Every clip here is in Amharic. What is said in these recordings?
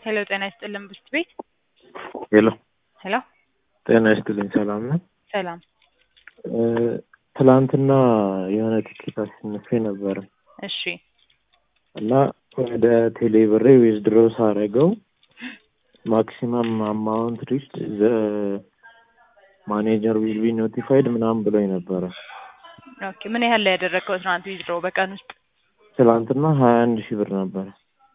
ሄሎ ጤና ይስጥልን ብስት ቤት። ሄሎ ሄሎ ጤና ይስጥልኝ። ሰላም ነው? ሰላም። ትላንትና የሆነ ቲኬት አስነፌ ነበር እሺ እና ወደ ቴሌብሬ ዊዝድሮ ሳረገው ማክሲመም አማውንት ሪችድ ዘ ማኔጀር ዊል ቢ ኖቲፋይድ ምናምን ብሎኝ ነበረ። ኦኬ ምን ያህል ላይ ያደረከው ትናንት ዊዝድሮ በቀን ውስጥ? ትላንትና 21,000 ብር ነበር።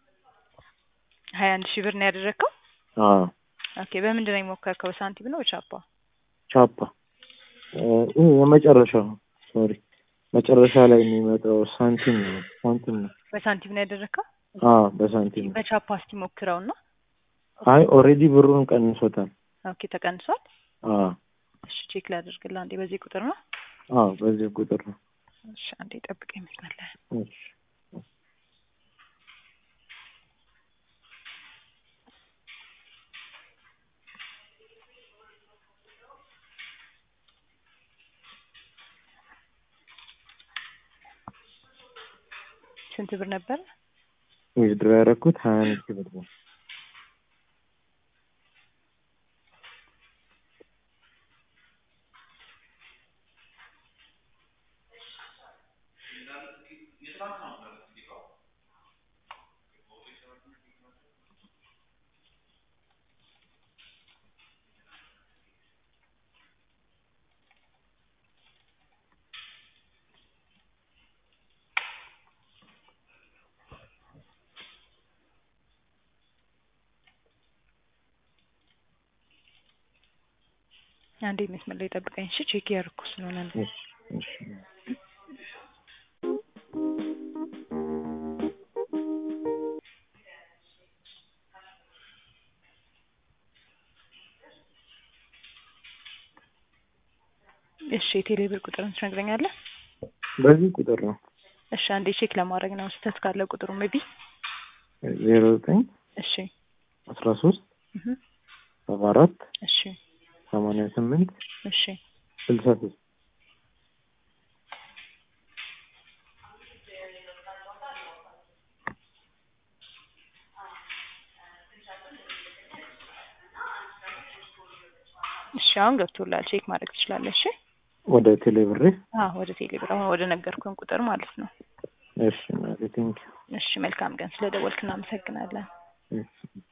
21,000 ብር ነው ያደረከው? አዎ። ኦኬ በምንድን ነው የሞከርከው? ሳንቲም ነው ቻፓ? ቻፓ የመጨረሻው ሶሪ መጨረሻ ላይ የሚመጣው ሳንቲም ነው። በሳንቲም ነው ያደረከው? አዎ በሳንቲም። በቻፓ እስቲ ሞክረውና። አይ ኦሬዲ ብሩን ቀንሶታል። ኦኬ ተቀንሷል? አዎ። እሺ ቼክ ላድርግልህ አንዴ። በዚህ ቁጥር ነው? አዎ በዚህ ቁጥር ነው። እሺ አንዴ ጠብቀኝ ይመስላል። እሺ ስንት ብር ነበር? ዊዝድሮ ያደረኩት 21,000 ብር ነው። አንዴ መስመር ላይ ጠብቀኝ እሺ። ቼክ ያርኩ ስለሆነ ነው። እሺ እሺ የቴሌብር ቁጥሩን ትነግረኛለህ? በዚህ ቁጥር ነው። እሺ አንዴ ቼክ ለማድረግ ነው። ስህተት ካለ ቁጥሩ ሜቢ 09 እሺ 13 74 እሺ 88 እሺ 63 እሺ አሁን ገብቶላል። ቼክ ማድረግ ትችላለህ። እሺ ወደ ቴሌብሬ? ወደ ቴሌብር አሁን ወደ ነገርኩን ቁጥር ማለት ነው። እሺ ቴንክ ዩ። እሺ መልካም ቀን። ስለደወልክ እናመሰግናለን። እሺ